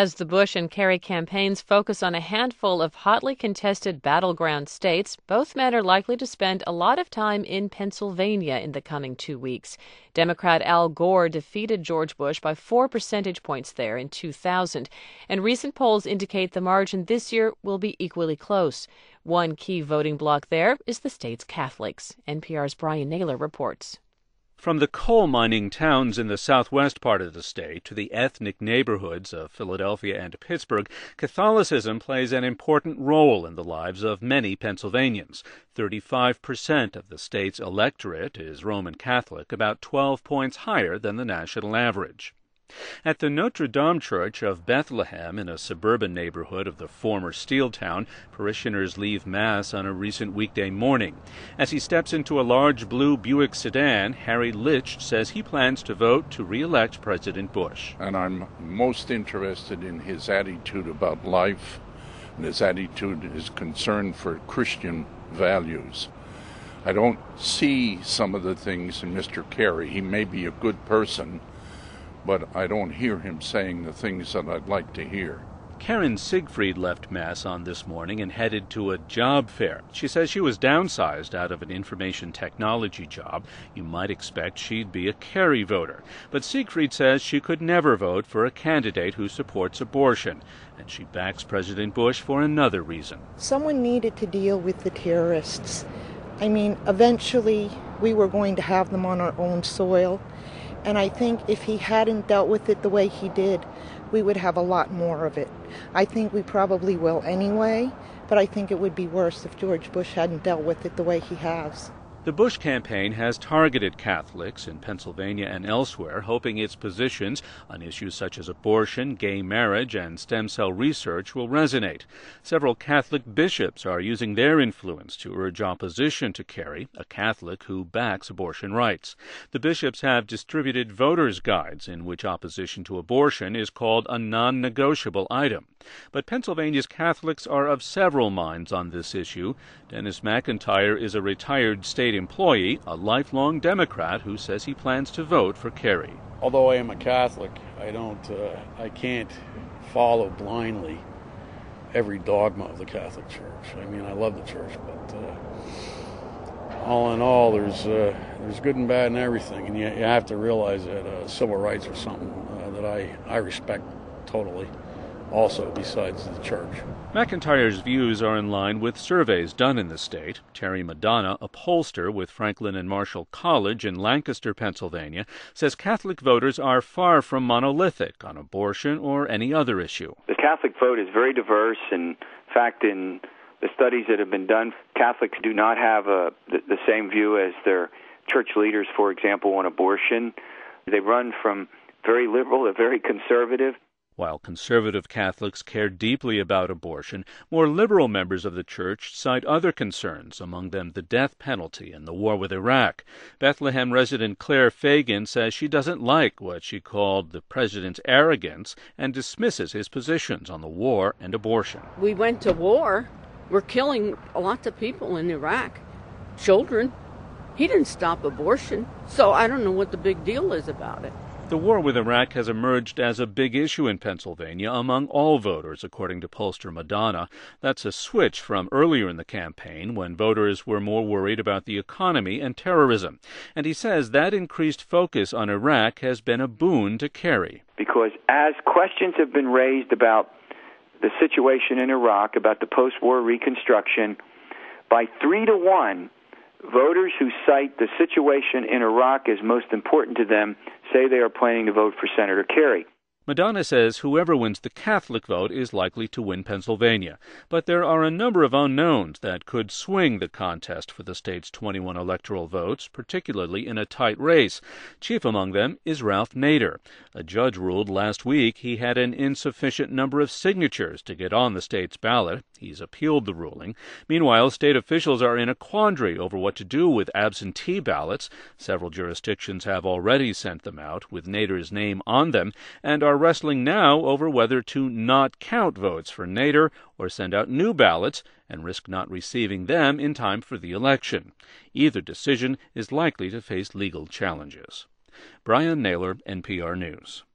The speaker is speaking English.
As the Bush and Kerry campaigns focus on a handful of hotly contested battleground states, both men are likely to spend a lot of time in Pennsylvania in the coming 2 weeks. Democrat Al Gore defeated George Bush by 4 percentage points there in 2000, and recent polls indicate the margin this year will be equally close. One key voting bloc there is the state's Catholics. NPR's Brian Naylor reports. From the coal mining towns in the southwest part of the state to the ethnic neighborhoods of Philadelphia and Pittsburgh, Catholicism plays an important role in the lives of many Pennsylvanians. 35% of the state's electorate is Roman Catholic, about 12 points higher than the national average. At the Notre Dame Church of Bethlehem, in a suburban neighborhood of the former steel town, parishioners leave Mass on a recent weekday morning. As he steps into a large blue Buick sedan, Harry Litch says he plans to vote to re-elect President Bush. And I'm most interested in his attitude about life, and his attitude, his concern for Christian values. I don't see some of the things in Mr. Kerry. He may be a good person, but I don't hear him saying the things that I'd like to hear. Karen Siegfried left Mass on this morning and headed to a job fair. She says she was downsized out of an information technology job. You might expect she'd be a Kerry voter. But Siegfried says she could never vote for a candidate who supports abortion. And she backs President Bush for another reason. Someone needed to deal with the terrorists. I mean, eventually we were going to have them on our own soil. And I think if he hadn't dealt with it the way he did, we would have a lot more of it. I think we probably will anyway, but I think it would be worse if George Bush hadn't dealt with it the way he has. The Bush campaign has targeted Catholics in Pennsylvania and elsewhere, hoping its positions on issues such as abortion, gay marriage, and stem cell research will resonate. Several Catholic bishops are using their influence to urge opposition to Kerry, a Catholic who backs abortion rights. The bishops have distributed voters' guides in which opposition to abortion is called a non-negotiable item. But Pennsylvania's Catholics are of several minds on this issue. Dennis McIntyre is a retired state employee, a lifelong Democrat who says he plans to vote for Kerry. Although I am a Catholic, I can't follow blindly every dogma of the Catholic Church. I mean, I love the church, but all in all, there's good and bad in everything, and you have to realize that civil rights are something that I respect totally. Also, besides the church. McIntyre's views are in line with surveys done in the state. Terry Madonna, a pollster with Franklin and Marshall College in Lancaster, Pennsylvania, says Catholic voters are far from monolithic on abortion or any other issue. The Catholic vote is very diverse. In fact, in the studies that have been done, Catholics do not have the same view as their church leaders, for example, on abortion. They run from very liberal to very conservative. While conservative Catholics care deeply about abortion, more liberal members of the church cite other concerns, among them the death penalty and the war with Iraq. Bethlehem resident Claire Fagan says she doesn't like what she called the president's arrogance and dismisses his positions on the war and abortion. We went to war. We're killing lots of people in Iraq, children. He didn't stop abortion, so I don't know what the big deal is about it. The war with Iraq has emerged as a big issue in Pennsylvania among all voters, according to pollster Madonna. That's a switch from earlier in the campaign when voters were more worried about the economy and terrorism. And he says that increased focus on Iraq has been a boon to Kerry. Because as questions have been raised about the situation in Iraq, about the post-war reconstruction, by 3-1, voters who cite the situation in Iraq as most important to them say they are planning to vote for Senator Kerry. Madonna says whoever wins the Catholic vote is likely to win Pennsylvania. But there are a number of unknowns that could swing the contest for the state's 21 electoral votes, particularly in a tight race. Chief among them is Ralph Nader. A judge ruled last week he had an insufficient number of signatures to get on the state's ballot. He's appealed the ruling. Meanwhile, state officials are in a quandary over what to do with absentee ballots. Several jurisdictions have already sent them out with Nader's name on them and are wrestling now over whether to not count votes for Nader or send out new ballots and risk not receiving them in time for the election. Either decision is likely to face legal challenges. Brian Naylor, NPR News.